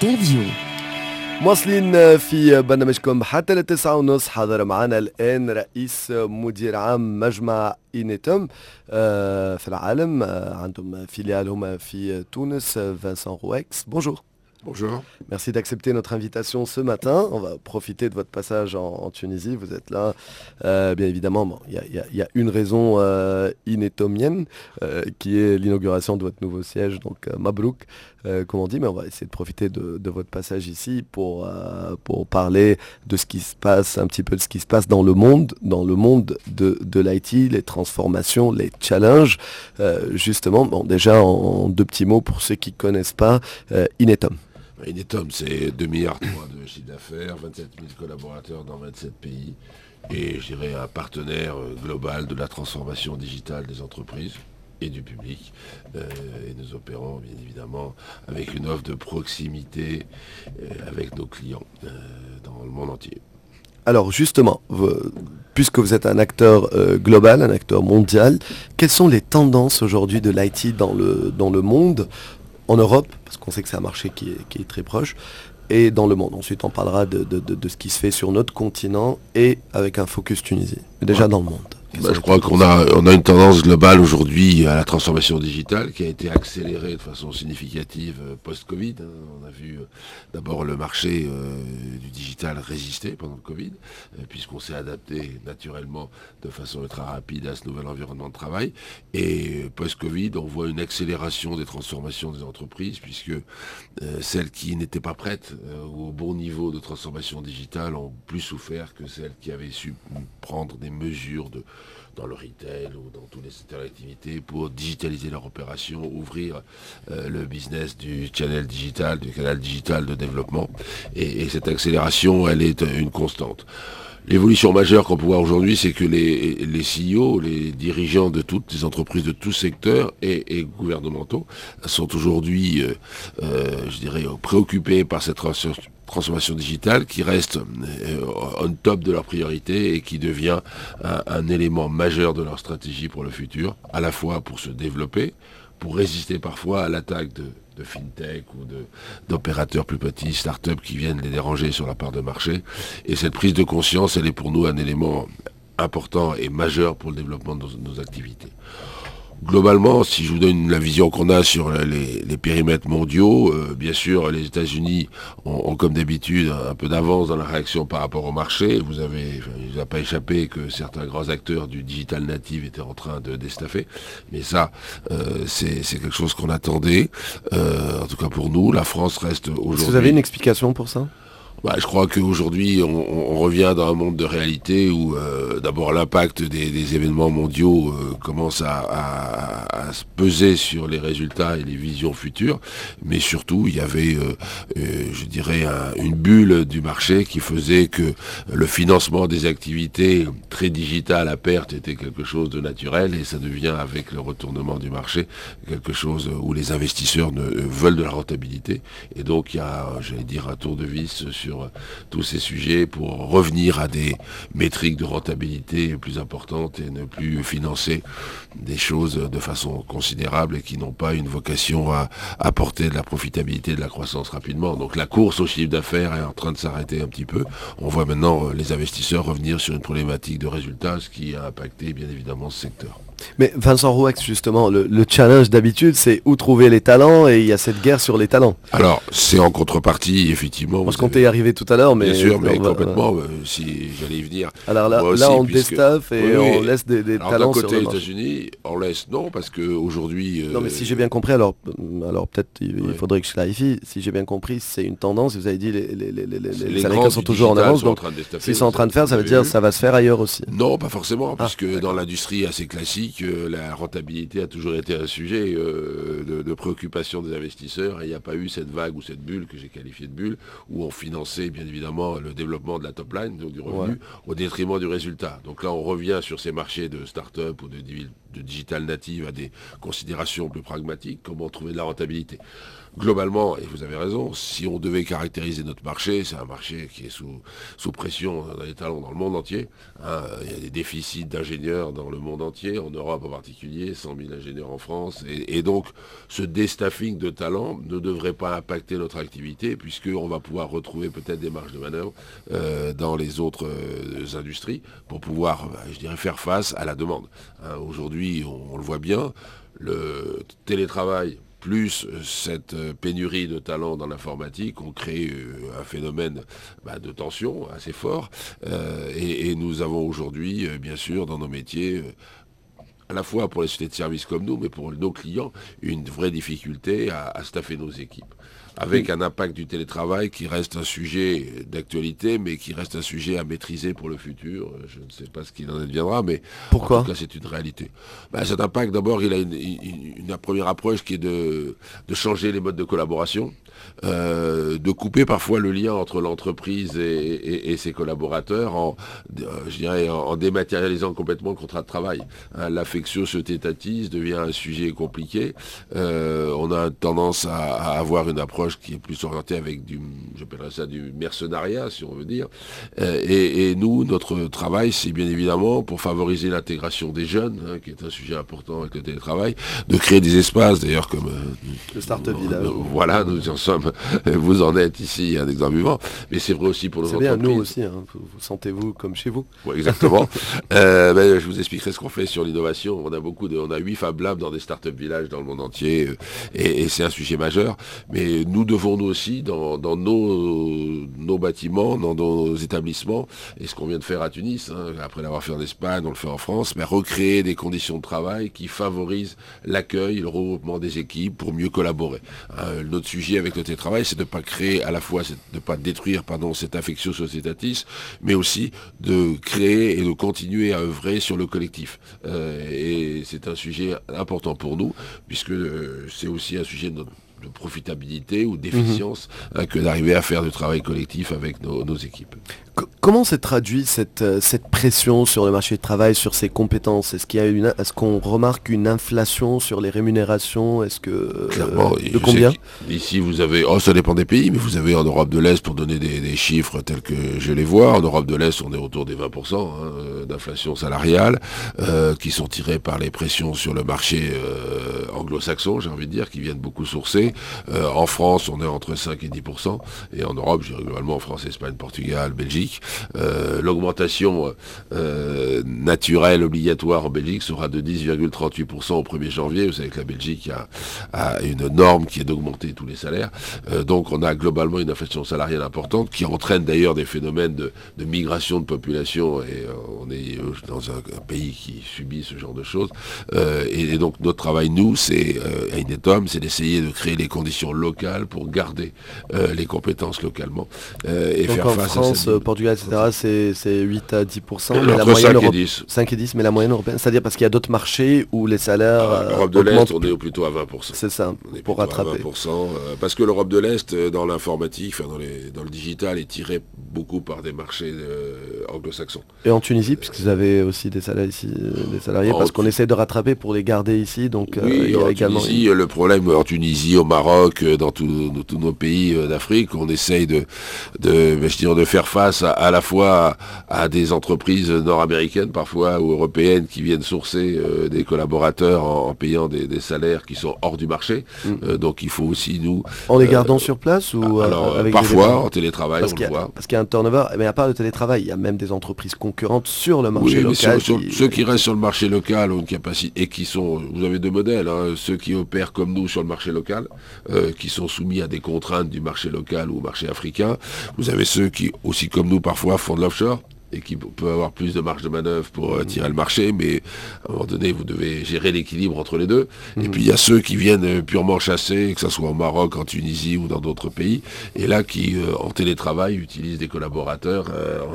انترفيو. مواصلين في برنامجكم حتى للتسعة ونص. حاضر معنا الآن رئيس مدير عام مجمع إينيتوم في العالم. عندهم فيليال هما في تونس. Vincent Rouex, bonjour. Bonjour. Merci d'accepter notre invitation ce matin. On va profiter de votre passage en Tunisie. Vous êtes là, bien évidemment. Il y a une raison inétomienne qui est l'inauguration de votre nouveau siège, donc Mabrouk, comme on dit. Mais on va essayer de profiter de votre passage ici pour parler de ce qui se passe, un petit peu de ce qui se passe dans le monde de l'IT, les transformations, les challenges. Justement, bon, déjà en deux petits mots pour ceux qui ne connaissent pas Inetom. Inetom, c'est 2,3 milliards de chiffre d'affaires, 27 000 collaborateurs dans 27 pays et je dirais un partenaire global de la transformation digitale des entreprises et du public. Et nous opérons bien évidemment avec une offre de proximité avec nos clients dans le monde entier. Alors justement, puisque vous êtes un acteur global, un acteur mondial, quelles sont les tendances aujourd'hui de l'IT dans le monde, en Europe, parce qu'on sait que c'est un marché qui est très proche, et dans le monde. Ensuite, on parlera de ce qui se fait sur notre continent et avec un focus Tunisie. Mais déjà dans le monde. Je crois qu'on a une tendance globale aujourd'hui à la transformation digitale qui a été accélérée de façon significative post-Covid. On a vu d'abord le marché du digital résister pendant le Covid, puisqu'on s'est adapté naturellement de façon ultra rapide à ce nouvel environnement de travail. Et post-Covid, on voit une accélération des transformations des entreprises, puisque celles qui n'étaient pas prêtes au bon niveau de transformation digitale ont plus souffert que celles qui avaient su prendre des mesures dans le retail ou dans tous les secteurs d'activité pour digitaliser leur opération, ouvrir le business du channel digital, du canal digital de développement. Et cette accélération, elle est une constante. L'évolution majeure qu'on peut voir aujourd'hui, c'est que les CEO, les dirigeants de toutes les entreprises de tous secteurs et gouvernementaux sont aujourd'hui, je dirais, préoccupés par cette transformation digitale qui reste on top de leur priorité et qui devient un élément majeur de leur stratégie pour le futur, à la fois pour se développer, pour résister parfois à l'attaque de fintech ou d'opérateurs plus petits, start-up qui viennent les déranger sur la part de marché. Et cette prise de conscience, elle est pour nous un élément important et majeur pour le développement de nos activités. Globalement, si je vous donne la vision qu'on a sur les périmètres mondiaux, bien sûr, les États-Unis ont comme d'habitude un peu d'avance dans la réaction par rapport au marché. Il ne vous a pas échappé que certains grands acteurs du digital native étaient en train de déstaffer. Mais ça, c'est quelque chose qu'on attendait. En tout cas pour nous, la France reste aujourd'hui... Est-ce que vous avez une explication pour ça ? Je crois qu'aujourd'hui, on revient dans un monde de réalité où d'abord l'impact des événements mondiaux commence à se peser sur les résultats et les visions futures, mais surtout il y avait, je dirais, une bulle du marché qui faisait que le financement des activités très digitales à perte était quelque chose de naturel et ça devient avec le retournement du marché quelque chose où les investisseurs veulent de la rentabilité et donc il y a, j'allais dire, un tour de vis sur tous ces sujets pour revenir à des métriques de rentabilité plus importantes et ne plus financer des choses de façon considérable et qui n'ont pas une vocation à apporter de la profitabilité, de la croissance rapidement. Donc la course au chiffre d'affaires est en train de s'arrêter un petit peu. On voit maintenant les investisseurs revenir sur une problématique de résultats, ce qui a impacté bien évidemment ce secteur. Mais Vincent Rouex, justement, le challenge d'habitude, c'est où trouver les talents et il y a cette guerre sur les talents. Alors, c'est en contrepartie, effectivement. Parce qu'on t'est arrivé tout à l'heure, mais... Bien sûr, mais complètement, si j'allais y venir. Alors là, aussi, on déstaffe et on laisse des talents sur le marché. D'un côté, les États-Unis, on laisse, non, parce qu'aujourd'hui... Non, mais si j'ai bien compris, alors peut-être il faudrait que je clarifie. Si j'ai bien compris, c'est une tendance. Vous avez dit les Américains sont toujours en avance, donc s'ils sont en train de faire, ça veut dire que ça va se faire ailleurs aussi. Non, pas forcément, puisque dans l'industrie assez classique, la rentabilité a toujours été un sujet de préoccupation des investisseurs et il n'y a pas eu cette vague ou cette bulle que j'ai qualifiée de bulle où on finançait bien évidemment le développement de la top line, donc du revenu, au détriment du résultat. Donc là on revient sur ces marchés de start-up ou de digital native à des considérations plus pragmatiques, comment trouver de la rentabilité. Globalement, et vous avez raison, si on devait caractériser notre marché, c'est un marché qui est sous pression dans les talents dans le monde entier. Il y a des déficits d'ingénieurs dans le monde entier. En Europe, Europe en particulier, 100 000 ingénieurs en France. Et donc, ce déstaffing de talents ne devrait pas impacter notre activité, puisqu'on va pouvoir retrouver peut-être des marges de manœuvre dans les autres industries pour pouvoir, je dirais, faire face à la demande. Hein, aujourd'hui, on le voit bien, le télétravail plus cette pénurie de talents dans l'informatique ont créé un phénomène de tension assez fort. Et nous avons aujourd'hui, bien sûr, dans nos métiers, à la fois pour les sociétés de services comme nous, mais pour nos clients, une vraie difficulté à staffer nos équipes. Avec un impact du télétravail qui reste un sujet d'actualité, mais qui reste un sujet à maîtriser pour le futur. Je ne sais pas ce qu'il en adviendra, mais pourquoi ? En tout cas, c'est une réalité. Cet impact, d'abord, il a une première approche qui est de changer les modes de collaboration, de couper parfois le lien entre l'entreprise et ses collaborateurs en dématérialisant complètement le contrat de travail. Hein, l'affectio societatis devient un sujet compliqué. On a tendance à avoir une approche qui est plus orientée avec j'appellerais ça du mercenariat, si on veut dire. Et nous, notre travail, c'est bien évidemment pour favoriser l'intégration des jeunes, hein, qui est un sujet important avec le télétravail, de créer des espaces, d'ailleurs, comme le Start-up Village. Voilà, nous en sommes, vous en êtes ici un exemple vivant, mais c'est vrai aussi pour nos entreprises. C'est bien, nous aussi, hein, vous sentez-vous comme chez vous. Ouais, exactement. Je vous expliquerai ce qu'on fait sur l'innovation. On a 8 Fab Labs dans des Start-up Villages dans le monde entier, et c'est un sujet majeur, mais nous devons nous aussi, dans nos bâtiments, dans nos établissements, et ce qu'on vient de faire à Tunis, hein, après l'avoir fait en Espagne, on le fait en France, mais recréer des conditions de travail qui favorisent l'accueil, le regroupement des équipes pour mieux collaborer. Notre sujet avec le télétravail, c'est de ne pas créer à la fois, de ne pas détruire cette affectio societatis, mais aussi de créer et de continuer à œuvrer sur le collectif. Et c'est un sujet important pour nous, puisque c'est aussi un sujet de profitabilité ou d'efficience que d'arriver à faire du travail collectif avec nos équipes. Comment s'est traduit cette pression sur le marché du travail, sur ses compétences ? Est-ce qu'on remarque une inflation sur les rémunérations ? Est-ce que de combien ? Ici vous avez, ça dépend des pays, mais vous avez en Europe de l'Est, pour donner des chiffres tels que je les vois, en Europe de l'Est on est autour des 20% d'inflation salariale, qui sont tirés par les pressions sur le marché anglo-saxon, j'ai envie de dire, qui viennent beaucoup sourcer. En France on est entre 5 et 10%, et en Europe, je dirais globalement en France, Espagne, Portugal, Belgique. L'augmentation naturelle obligatoire en Belgique sera de 10,38% au 1er janvier. Vous savez que la Belgique a une norme qui est d'augmenter tous les salaires. Donc on a globalement une inflation salariale importante qui entraîne d'ailleurs des phénomènes de migration de population, et on est dans un pays qui subit ce genre de choses. Et donc notre travail, nous, c'est à Inetom, c'est d'essayer de créer les conditions locales pour garder les compétences localement et donc faire en face France, à cette... Portugal, etc., c'est 8 à 10%, mais la Entre moyenne 5 et 10. 5 et 10, mais la moyenne européenne, c'est-à-dire parce qu'il y a d'autres marchés où les salaires L'Europe de l'Est, on est plutôt à 20%. C'est ça, pour rattraper. À 20%, parce que l'Europe de l'Est, dans l'informatique, dans le digital, est tirée beaucoup par des marchés anglo-saxons. Et en Tunisie, puisque vous avez aussi des salariés, parce qu'on essaie de rattraper pour les garder ici, donc oui, il y a également... Tunisie, le problème en Tunisie, au Maroc, dans tous nos pays d'Afrique, on essaye de faire face à la fois à des entreprises nord-américaines parfois ou européennes qui viennent sourcer des collaborateurs en payant des salaires qui sont hors du marché. Donc il faut aussi nous... En les gardant sur place ou avec parfois en télétravail, on le voit. Parce qu'il y a un turnover, mais à part le télétravail, il y a même des entreprises concurrentes sur le marché local. Ceux qui restent sur le marché local ont une capacité, et qui sont, vous avez deux modèles, ceux qui opèrent comme nous sur le marché local, qui sont soumis à des contraintes du marché local ou marché africain. Vous avez ceux qui, aussi comme nous parfois, font de l'offshore et qui peut avoir plus de marge de manœuvre pour tirer le marché, mais à un moment donné, vous devez gérer l'équilibre entre les deux. Et puis il y a ceux qui viennent purement chasser, que ce soit au Maroc, en Tunisie ou dans d'autres pays, et là qui, en télétravail, utilisent des collaborateurs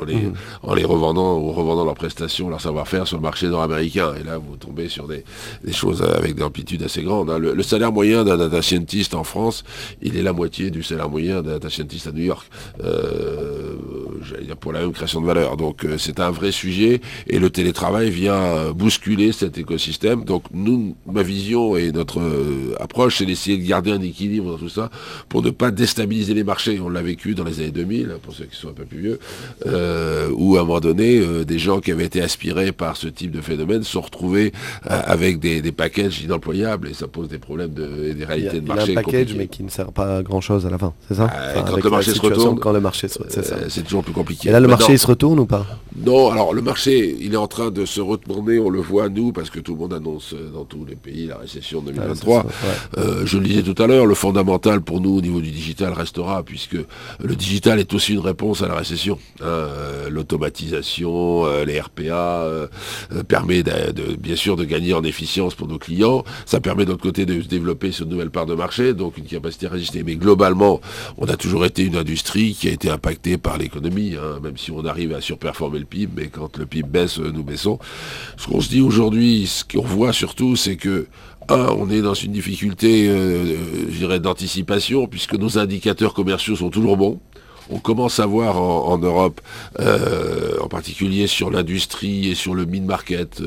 en les revendant ou revendant leurs prestations, leur savoir-faire sur le marché nord-américain. Et là, vous tombez sur des choses avec des amplitudes assez grandes. Le salaire moyen d'un data scientist en France, il est la moitié du salaire moyen d'un data scientist à New York. j'allais dire pour la même création de valeur. Donc c'est un vrai sujet et le télétravail vient bousculer cet écosystème. Donc nous, ma vision et notre approche, c'est d'essayer de garder un équilibre dans tout ça pour ne pas déstabiliser les marchés. On l'a vécu dans les années 2000, pour ceux qui sont un peu plus vieux, où à un moment donné, des gens qui avaient été aspirés par ce type de phénomène sont retrouvés avec des packages inemployables et ça pose des problèmes et des réalités de marché. Il y a un package mais qui ne sert pas à grand chose à la fin, c'est ça? Quand le marché se retourne, c'est toujours plus compliqué. Et là le marché il se retourne ou pas? Non, alors le marché il est en train de se retourner, on le voit nous, parce que tout le monde annonce dans tous les pays la récession de 2023. Je le disais tout à l'heure, le fondamental pour nous au niveau du digital restera, puisque le digital est aussi une réponse à la récession. L'automatisation, les RPA permet bien sûr de gagner en efficience pour nos clients. Ça permet de l'autre côté de se développer sur de nouvelles parts de marché, donc une capacité à résister. Mais globalement, on a toujours été une industrie qui a été impactée par l'économie, même si on arrive à surperformer le PIB, mais quand le PIB baisse, nous baissons. Ce qu'on se dit aujourd'hui, ce qu'on voit surtout, c'est que on est dans une difficulté, je dirais, d'anticipation, puisque nos indicateurs commerciaux sont toujours bons. On commence à voir en Europe, en particulier sur l'industrie et sur le mid-market,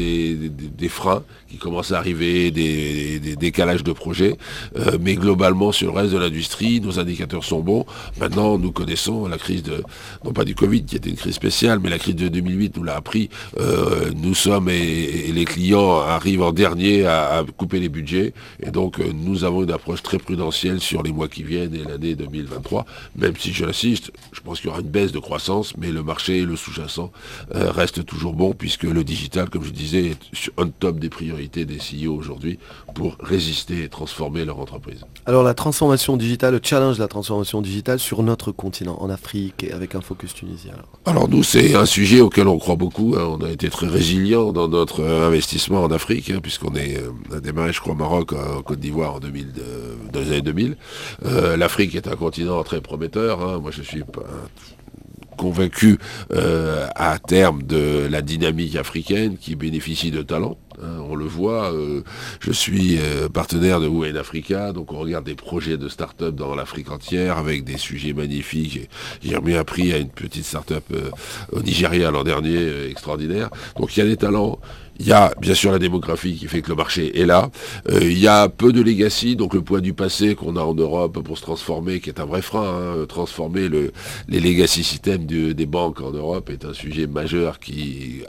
des freins qui commencent à arriver, des décalages de projets. Mais globalement, sur le reste de l'industrie, nos indicateurs sont bons. Maintenant, nous connaissons la crise non pas du Covid, qui était une crise spéciale, mais la crise de 2008 nous l'a appris. Nous sommes, et les clients arrivent en dernier à couper les budgets. Et donc, nous avons une approche très prudentielle sur les mois qui viennent et l'année 2023, même si j'insiste, je pense qu'il y aura une baisse de croissance, mais le marché et le sous-jacent restent toujours bons, puisque le digital, comme je disais, est on top des priorités des CEO aujourd'hui pour résister et transformer leur entreprise. Alors la transformation digitale, le challenge de la transformation digitale sur notre continent, en Afrique, et avec un focus tunisien. Alors nous, c'est un sujet auquel on croit beaucoup. On a été très résilients dans notre investissement en Afrique, puisqu'on a démarré, je crois, au Maroc, en Côte d'Ivoire dans les années 2000. L'Afrique est un continent très prometteur. Moi, je suis convaincu à terme de la dynamique africaine qui bénéficie de talents. On le voit, je suis partenaire de Women Africa, donc on regarde des projets de start-up dans l'Afrique entière avec des sujets magnifiques. J'ai remis un prix à une petite start-up au Nigeria l'an dernier, extraordinaire. Donc il y a des talents. Il y a bien sûr la démographie qui fait que le marché est là. Il y a peu de legacy, donc le poids du passé qu'on a en Europe pour se transformer, qui est un vrai frein. Transformer les legacy systèmes des banques en Europe est un sujet majeur qui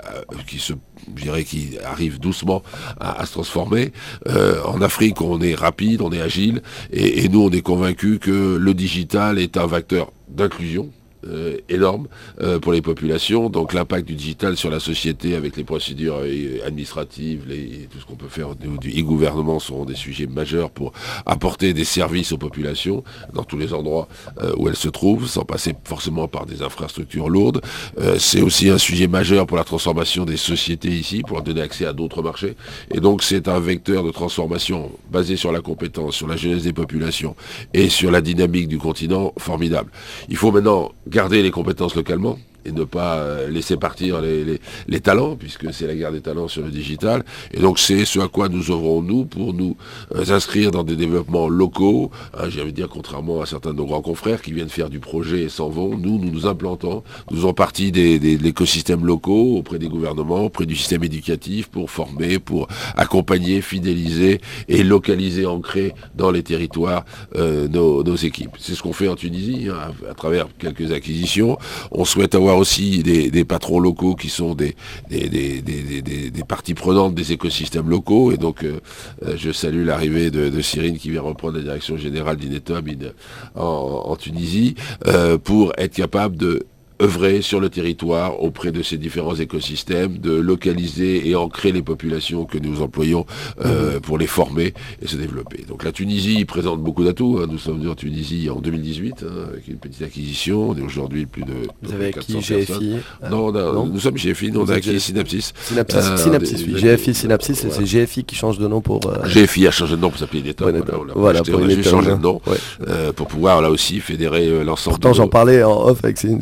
arrive doucement à se transformer. En Afrique, on est rapide, on est agile, et nous, on est convaincus que le digital est un vecteur d'inclusion énorme pour les populations. Donc l'impact du digital sur la société avec les procédures administratives, tout ce qu'on peut faire au niveau du e-gouvernement seront des sujets majeurs pour apporter des services aux populations dans tous les endroits où elles se trouvent, sans passer forcément par des infrastructures lourdes. C'est aussi un sujet majeur pour la transformation des sociétés ici, pour donner accès à d'autres marchés. Et donc c'est un vecteur de transformation basé sur la compétence, sur la jeunesse des populations et sur la dynamique du continent formidable. Il faut maintenant garder les compétences localement et ne pas laisser partir les talents, puisque c'est la guerre des talents sur le digital. Et donc c'est ce à quoi nous œuvrons nous pour nous inscrire dans des développements locaux. J'ai envie de dire, contrairement à certains de nos grands confrères qui viennent faire du projet et s'en vont, nous nous implantons, nous faisons partie de l'écosystème locaux, auprès des gouvernements, auprès du système éducatif, pour former, pour accompagner, fidéliser et localiser, ancrer dans les territoires nos équipes. C'est ce qu'on fait en Tunisie, à travers quelques acquisitions. On souhaite avoir aussi des patrons locaux qui sont des parties prenantes des écosystèmes locaux. Et donc, je salue l'arrivée de Cyrine qui vient reprendre la direction générale d'Inetom en Tunisie pour être capable de œuvrer sur le territoire auprès de ces différents écosystèmes, de localiser et ancrer les populations que nous employons pour les former et se développer. Donc la Tunisie présente beaucoup d'atouts. Nous sommes venus en Tunisie en 2018 avec une petite acquisition. On est aujourd'hui plus de Vous avez 400 acquis personnes. Non, nous sommes GFI, nous on a acquis Synapsys. Synapsys, oui. GFI, Synapsys, c'est GFI qui change de nom pour... GFI a changé de nom pour s'appeler Inetom. Voilà, on a juste changé de nom pour pouvoir là aussi fédérer l'ensemble. Pourtant j'en parlais en off avec Céline, je lui disais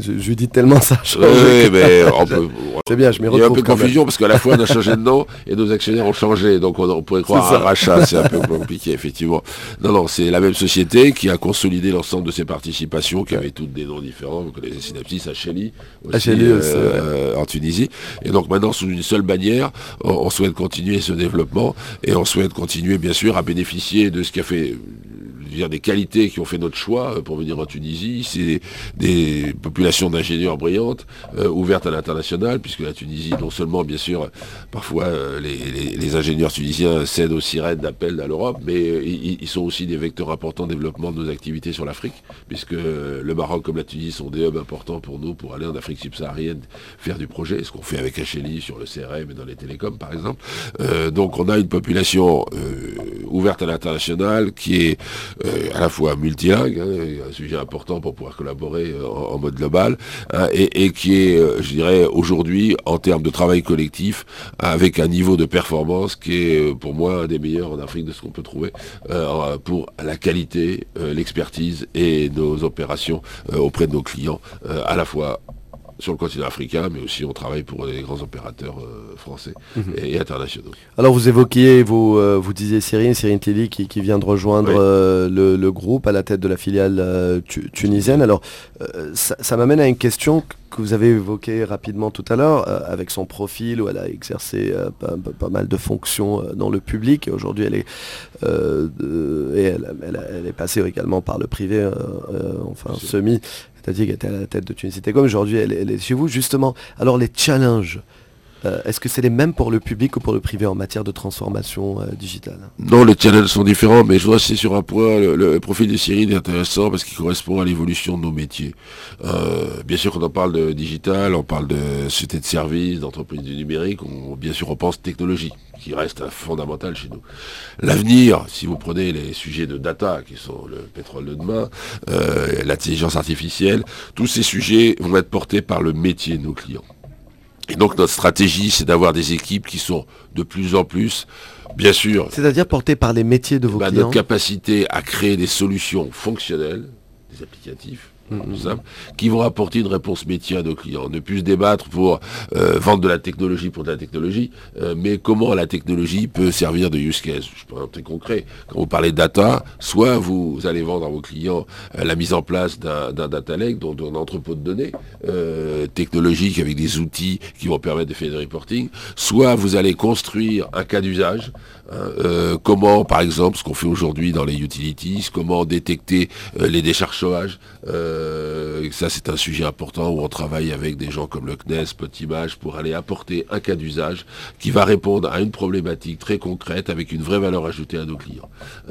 vite tellement ça change. Oui, mais c'est bien, je m'y retrouve. Il y a un peu de confusion parce qu'à la fois on a changé de nom et nos actionnaires ont changé, donc on pourrait croire à un rachat, c'est un peu compliqué effectivement. Non, c'est la même société qui a consolidé l'ensemble de ses participations, qui avaient toutes des noms différents. Vous connaissez Synapsis, Acheli aussi, en Tunisie. Et donc maintenant sous une seule bannière, on souhaite continuer ce développement et on souhaite continuer bien sûr à bénéficier de ce qui a fait des qualités qui ont fait notre choix pour venir en Tunisie. C'est des populations d'ingénieurs brillantes, ouvertes à l'international, puisque la Tunisie, non seulement, bien sûr, parfois les ingénieurs tunisiens cèdent aux sirènes d'appel à l'Europe, mais ils sont aussi des vecteurs importants de développement de nos activités sur l'Afrique, puisque le Maroc comme la Tunisie sont des hubs importants pour nous, pour aller en Afrique subsaharienne faire du projet, ce qu'on fait avec Acheli sur le CRM et dans les télécoms, par exemple. Donc on a une population ouverte à l'international qui est à la fois multilingue, un sujet important pour pouvoir collaborer en mode global, et qui est, je dirais, aujourd'hui, en termes de travail collectif, avec un niveau de performance qui est, pour moi, un des meilleurs en Afrique de ce qu'on peut trouver, pour la qualité, l'expertise et nos opérations auprès de nos clients, à la fois sur le continent africain, mais aussi on travaille pour les grands opérateurs français et internationaux. Alors vous évoquiez, vous disiez Cyrine Tilly qui vient de rejoindre le groupe à la tête de la filiale tunisienne. Alors ça m'amène à une question que vous avez évoquée rapidement tout à l'heure, avec son profil où elle a exercé pas mal de fonctions dans le public. Aujourd'hui elle est passée également par le privé, semi. C'est-à-dire qu'elle était à la tête de Tunisie Telecom. Aujourd'hui, elle est chez vous, justement. Alors, les challenges, est-ce que c'est les mêmes pour le public ou pour le privé en matière de transformation digitale? Non, les challenges sont différents, mais je voudrais insister sur un point. Le profil de Cyrine est intéressant parce qu'il correspond à l'évolution de nos métiers. Bien sûr, quand on parle de digital, on parle de société de services, d'entreprise du numérique, bien sûr, on pense technologie, qui reste fondamental chez nous. L'avenir, si vous prenez les sujets de data, qui sont le pétrole de demain, l'intelligence artificielle, tous ces sujets vont être portés par le métier de nos clients. Et donc notre stratégie, c'est d'avoir des équipes qui sont de plus en plus, bien sûr... C'est-à-dire portées par les métiers de vos clients. Notre capacité à créer des solutions fonctionnelles, des applicatifs, tout simple, qui vont apporter une réponse métier à nos clients. Ne plus se débattre pour vendre de la technologie pour de la technologie, mais comment la technologie peut servir de use case. Je prends un très concret. Quand vous parlez data, soit vous allez vendre à vos clients la mise en place d'un data lake, donc d'un entrepôt de données technologique avec des outils qui vont permettre de faire du reporting, soit vous allez construire un cas d'usage. Comment, par exemple, ce qu'on fait aujourd'hui dans les utilities, comment détecter les décharges sauvages. Ça, c'est un sujet important où on travaille avec des gens comme le CNES, Spotimage, pour aller apporter un cas d'usage qui va répondre à une problématique très concrète avec une vraie valeur ajoutée à nos clients.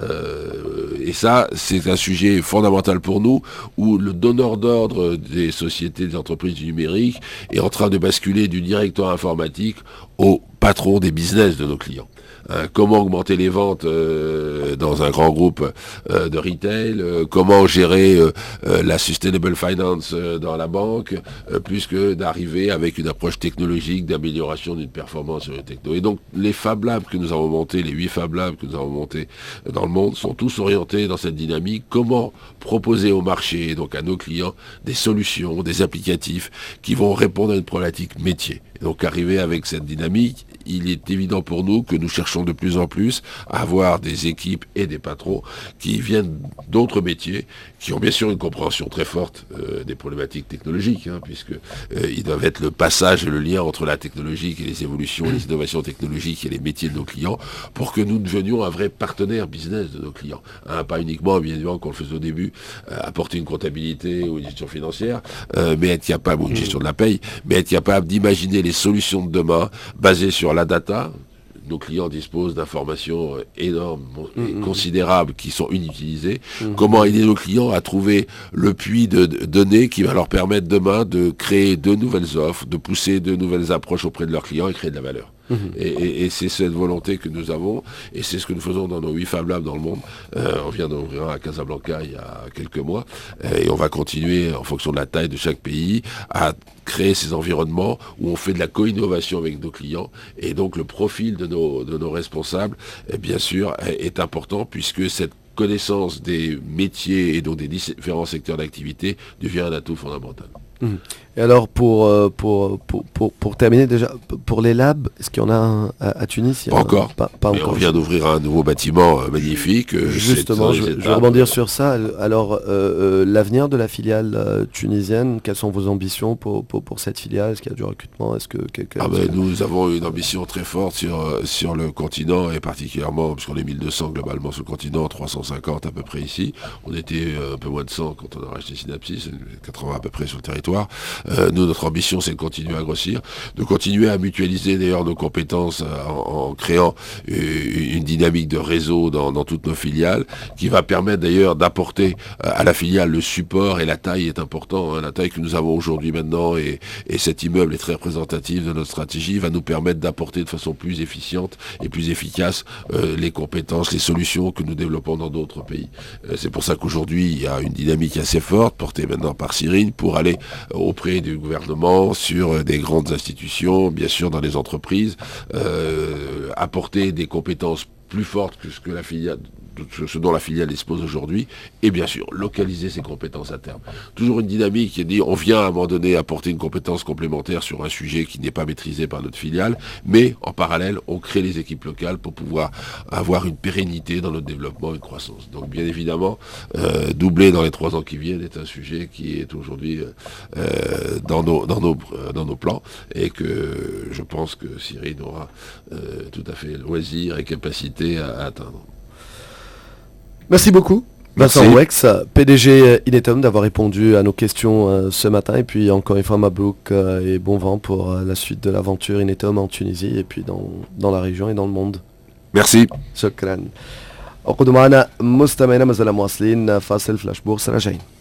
Et ça, c'est un sujet fondamental pour nous où le donneur d'ordre des sociétés, des entreprises du numérique est en train de basculer du directeur informatique au patron des business de nos clients. Comment augmenter les ventes dans un grand groupe de retail, comment gérer la sustainable finance dans la banque, plus que d'arriver avec une approche technologique d'amélioration d'une performance sur le techno. Et donc les Fab Labs que nous avons montés, les 8 Fab Labs que nous avons montés dans le monde, sont tous orientés dans cette dynamique. Comment proposer au marché, et donc à nos clients, des solutions, des applicatifs qui vont répondre à une problématique métier. Et donc arriver avec cette dynamique, il est évident pour nous que nous cherchons de plus en plus à avoir des équipes et des patrons qui viennent d'autres métiers, qui ont bien sûr une compréhension très forte des problématiques technologiques, puisque ils doivent être le passage et le lien entre la technologie et les évolutions, les innovations technologiques et les métiers de nos clients, pour que nous devenions un vrai partenaire business de nos clients. Pas uniquement, bien évidemment, comme on le faisait au début, apporter une comptabilité ou une gestion financière, mais être capable, ou une gestion de la paye, mais être capable d'imaginer les solutions de demain basées sur la data. Nos clients disposent d'informations énormes et considérables qui sont inutilisées. Comment aider nos clients à trouver le puits de données qui va leur permettre demain de créer de nouvelles offres, de pousser de nouvelles approches auprès de leurs clients et créer de la valeur. Et c'est cette volonté que nous avons, et c'est ce que nous faisons dans nos 8 Fab Labs dans le monde. On vient d'ouvrir un à Casablanca il y a quelques mois, et on va continuer, en fonction de la taille de chaque pays, à créer ces environnements où on fait de la co-innovation avec nos clients. Et donc le profil de nos responsables, bien sûr, est important, puisque cette connaissance des métiers et donc des différents secteurs d'activité devient un atout fondamental. Et alors pour terminer déjà, pour les labs, est-ce qu'il y en a un à Tunis? Pas encore. Pas Mais encore. on vient d'ouvrir un nouveau bâtiment magnifique. Justement, je vais rebondir sur ça. Alors, l'avenir de la filiale tunisienne, quelles sont vos ambitions pour cette filiale? Est-ce qu'il y a du recrutement? Nous avons une ambition très forte sur le continent, et particulièrement, puisqu'on est 1200 globalement sur le continent, 350 à peu près ici. On était un peu moins de 100 quand on a racheté Synapsis, 80 à peu près sur le territoire. Nous, notre ambition, c'est de continuer à grossir, de continuer à mutualiser d'ailleurs nos compétences en créant une dynamique de réseau dans toutes nos filiales, qui va permettre d'ailleurs d'apporter à la filiale le support, et la taille est importante, hein. La taille que nous avons aujourd'hui maintenant, et cet immeuble est très représentatif de notre stratégie, va nous permettre d'apporter de façon plus efficiente et plus efficace les compétences, les solutions que nous développons dans d'autres pays. C'est pour ça qu'aujourd'hui, il y a une dynamique assez forte, portée maintenant par Cyrine, pour aller auprès du gouvernement, sur des grandes institutions, bien sûr dans les entreprises, apporter des compétences plus fortes que ce dont la filiale dispose aujourd'hui, et bien sûr localiser ses compétences à terme. Toujours une dynamique qui dit, on vient à un moment donné apporter une compétence complémentaire sur un sujet qui n'est pas maîtrisé par notre filiale, mais en parallèle on crée les équipes locales pour pouvoir avoir une pérennité dans notre développement, une croissance. Donc bien évidemment, doubler dans les 3 ans qui viennent est un sujet qui est aujourd'hui dans nos plans, et que je pense que Cyrine aura tout à fait loisir et capacité à atteindre. Merci beaucoup, Vincent Wex, PDG Inetum, d'avoir répondu à nos questions ce matin. Et puis encore une fois, Mabrouk et bon vent pour la suite de l'aventure Inetum en Tunisie et puis dans la région et dans le monde. Merci. شكرا. وقدوا معنا مستمعينا، ما زال مواصلين فاصل فلاش بورس، راجعين.